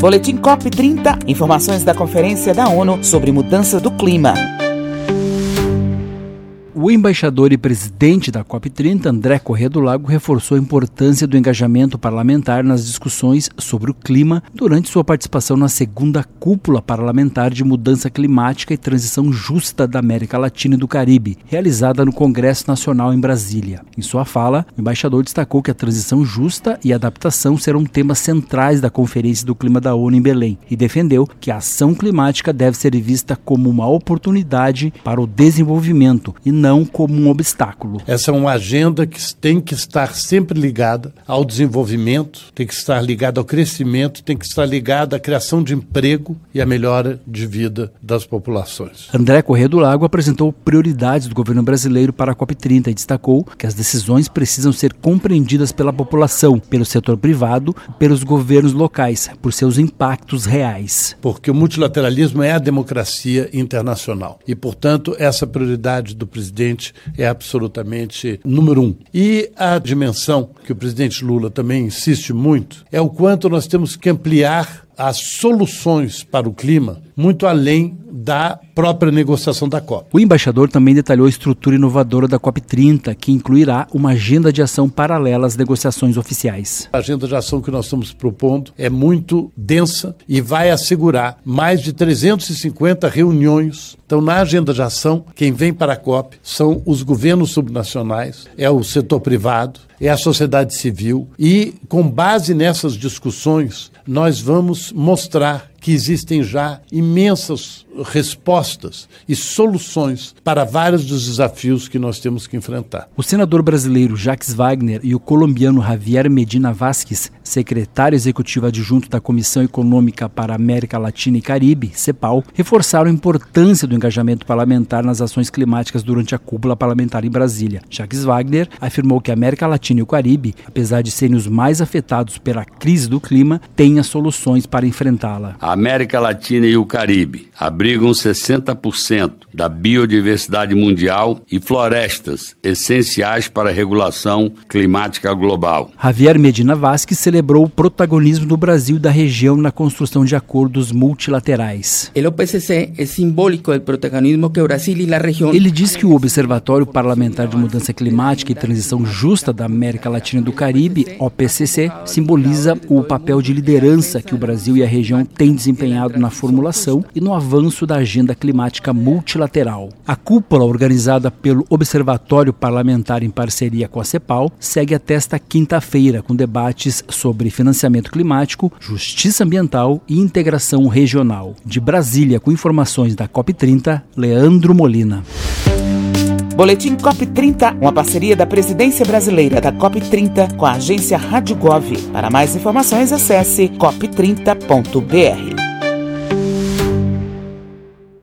Boletim COP30, informações da Conferência da ONU sobre mudança do clima. O embaixador e presidente da COP30, André Corrêa do Lago, reforçou a importância do engajamento parlamentar nas discussões sobre o clima durante sua participação na segunda cúpula parlamentar de mudança climática e transição justa da América Latina e do Caribe, realizada no Congresso Nacional em Brasília. Em sua fala, o embaixador destacou que a transição justa e a adaptação serão temas centrais da Conferência do Clima da ONU em Belém e defendeu que a ação climática deve ser vista como uma oportunidade para o desenvolvimento e não como um obstáculo. Essa é uma agenda que tem que estar sempre ligada ao desenvolvimento, tem que estar ligada ao crescimento, tem que estar ligada à criação de emprego e à melhora de vida das populações. André Corrêa do Lago apresentou prioridades do governo brasileiro para a COP30 e destacou que as decisões precisam ser compreendidas pela população, pelo setor privado e pelos governos locais, por seus impactos reais. Porque o multilateralismo é a democracia internacional e, portanto, essa prioridade do presidente é absolutamente número 1. E a dimensão que o presidente Lula também insiste muito é o quanto nós temos que ampliar as soluções para o clima muito além da própria negociação da COP. O embaixador também detalhou a estrutura inovadora da COP30, que incluirá uma agenda de ação paralela às negociações oficiais. A agenda de ação que nós estamos propondo é muito densa e vai assegurar mais de 350 reuniões. Então, na agenda de ação, quem vem para a COP são os governos subnacionais, é o setor privado, é a sociedade civil e, com base nessas discussões, nós vamos mostrar que existem já imensas respostas e soluções para vários dos desafios que nós temos que enfrentar. O senador brasileiro Jacques Wagner e o colombiano Javier Medina Vázquez, secretário executivo adjunto da Comissão Econômica para a América Latina e Caribe, CEPAL, reforçaram a importância do engajamento parlamentar nas ações climáticas durante a cúpula parlamentar em Brasília. Jacques Wagner afirmou que a América Latina e o Caribe, apesar de serem os mais afetados pela crise do clima, têm as soluções para enfrentá-la. A América Latina e o Caribe abrigam 60% da biodiversidade mundial e florestas essenciais para a regulação climática global. Javier Medina Vázquez celebrou o protagonismo do Brasil e da região na construção de acordos multilaterais. O OPCC é simbólico do protagonismo que o Brasil e a região. Ele diz que o Observatório Parlamentar de Mudança Climática e Transição Justa da América Latina e do Caribe, OPCC, simboliza o papel de liderança que o Brasil e a região têm desempenhado na formulação e no avanço da agenda climática multilateral. A cúpula, organizada pelo Observatório Parlamentar em parceria com a CEPAL, segue até esta quinta-feira com debates sobre financiamento climático, justiça ambiental e integração regional. De Brasília, com informações da COP30, Leandro Molina. Boletim COP30, uma parceria da Presidência Brasileira da COP30 com a agência Rádio Gov. Para mais informações, acesse cop30.br.